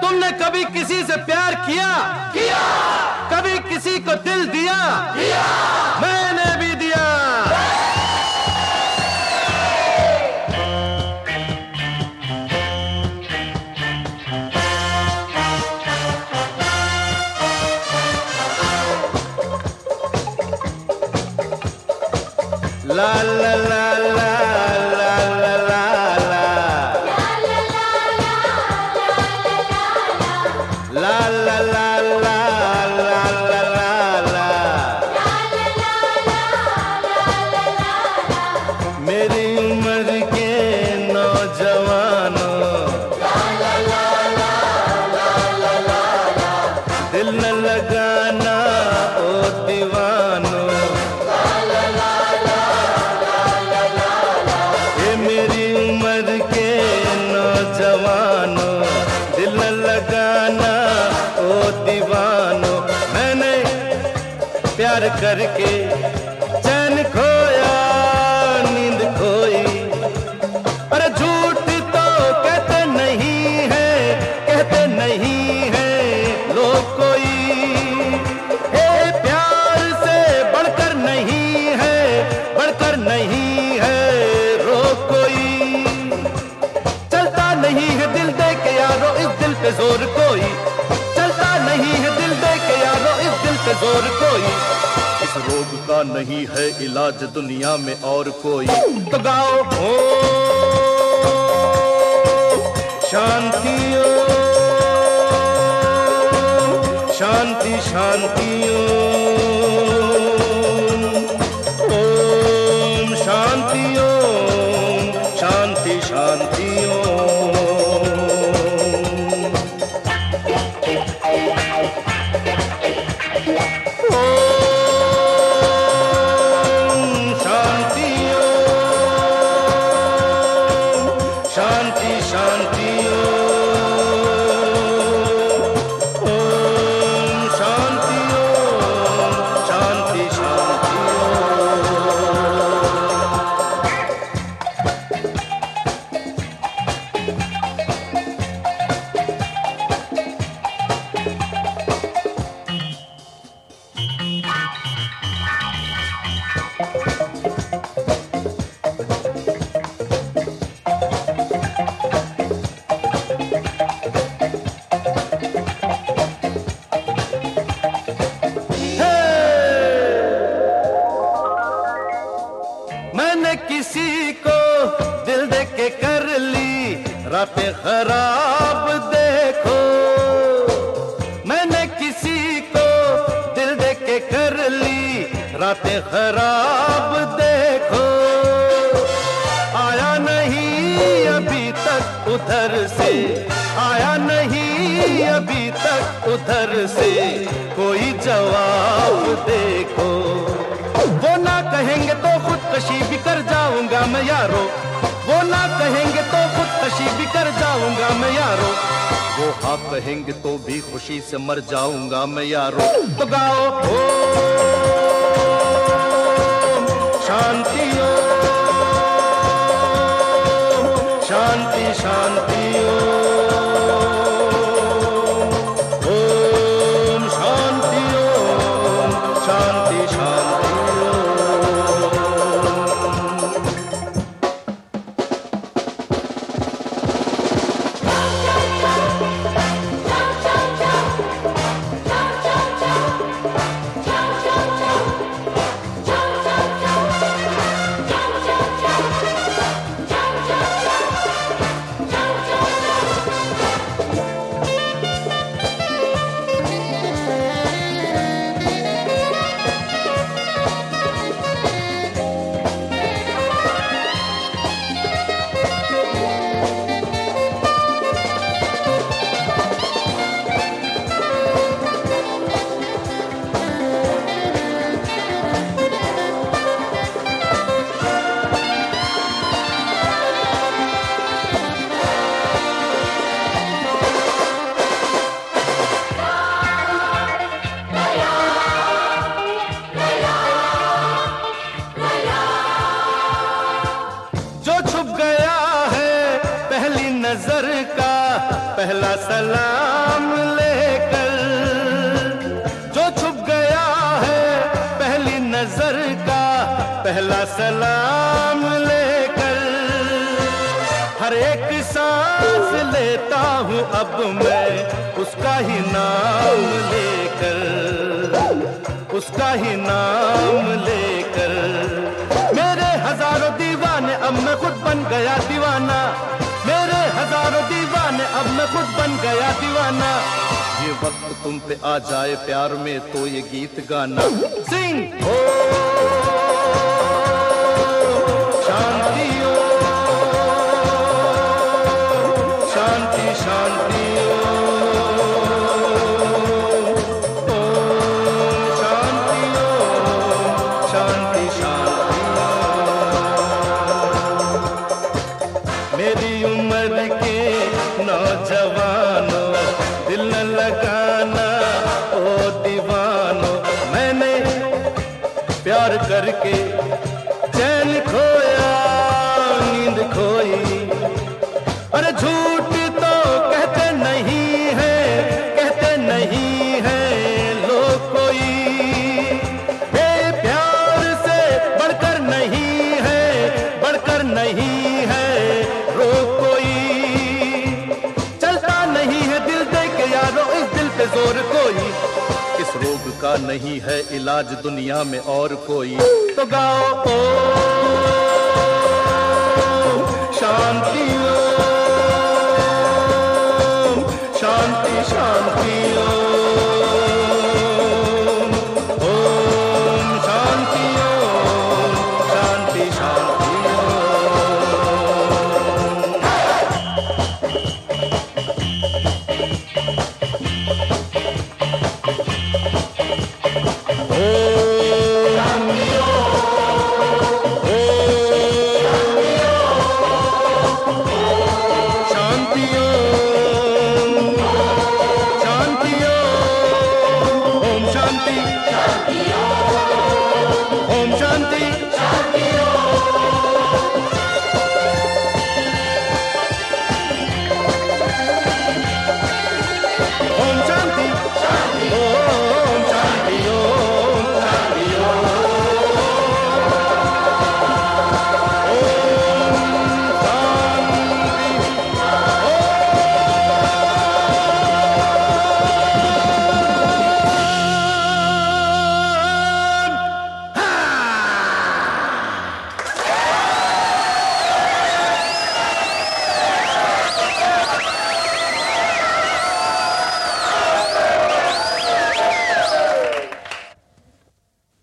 तुमने कभी किसी से प्यार किया? किया। कभी किसी को दिल दिया? दिया। मैंने भी दिया। ला ला ला ला ला ला ला ला ला ला मेरी उम्र के नौजवानों, दिल न लगाना ओ दीवानों, ये मेरी उम्र के नौजवानों, दिल न लगाना ओ दीवानों। मैंने प्यार करके चैन खोया, नींद खोई। अरे झूठ तो कहते नहीं है, कहते नहीं है लोग कोई। हे प्यार से बढ़कर नहीं है, बढ़कर नहीं है रोग कोई। चलता नहीं है दिल दे के यारो इस दिल पे जोर कोई, चलता नहीं है दिल दे के यारो इस दिल पे जोर कोई। इस रोग का नहीं है इलाज दुनिया में और कोई। तो गाओ ओ शांति ओ शांति शांति ओम शांति ओम शांति शांति शांति शांति ओम शांति ओम शांति शांति मैंने किसी को दिल दे के कर ली रातें खराब देखो। मैंने किसी को दिल दे के कर ली रातें खराब देखो। आया नहीं अभी तक उधर से, आया नहीं अभी तक उधर से कोई जवाब देखो। वो ना कहेंगे तो खुदकशी भी कर जाऊंगा मैं यारो, वो ना कहेंगे तो खुदकशी भी कर जाऊंगा मैं यारो। वो हाँ कहेंगे तो भी खुशी से मर जाऊंगा मैं यारो। तो गाओ ओ शांति ओ शांति शांति ओम शांति ओम शांति शांति। पहला सलाम लेकर हर एक सांस लेता हूँ अब मैं उसका ही नाम लेकर, उसका ही नाम लेकर। मेरे हजारों दीवाने अब मैं खुद बन गया दीवाना, मेरे हजारों दीवाने अब मैं खुद बन गया दीवाना। ये वक्त तुम पे आ जाए प्यार में तो ये गीत गाना। सिंग ओ शांति ओ शांति शांति ओ शांति ओ शांति शांति। मेरी उम्र के नौजवानों दिल न लगाना ओ दीवानों, मैंने प्यार करके चैन खोया नींद खोई। अरे झूठ तो कहते नहीं है, कहते नहीं है लोग कोई, ये प्यार से बढ़कर नहीं है, बढ़कर नहीं है रोग कोई। चलता नहीं है दिल दे के यारो इस दिल पे जोर कोई, इस रोग का नहीं है इलाज दुनिया में और कोई। तो गाओ ओ शांति ओ शांति शांति ओम शांति ओम शांति शांति शांति ओम शांति।